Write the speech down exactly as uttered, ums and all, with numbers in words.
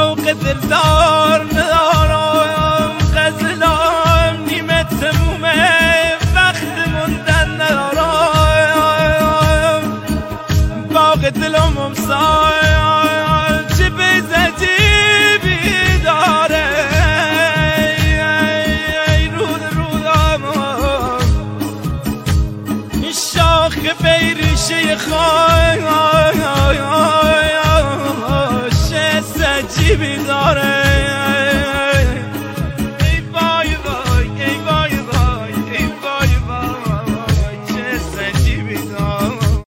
شوق دلدار ندارم، غزلام نیمه تمومه وقت موندن ندارم. باغ دلم امسال چه بیزتی بیداره، رود رودم این شاخ بیریشه خان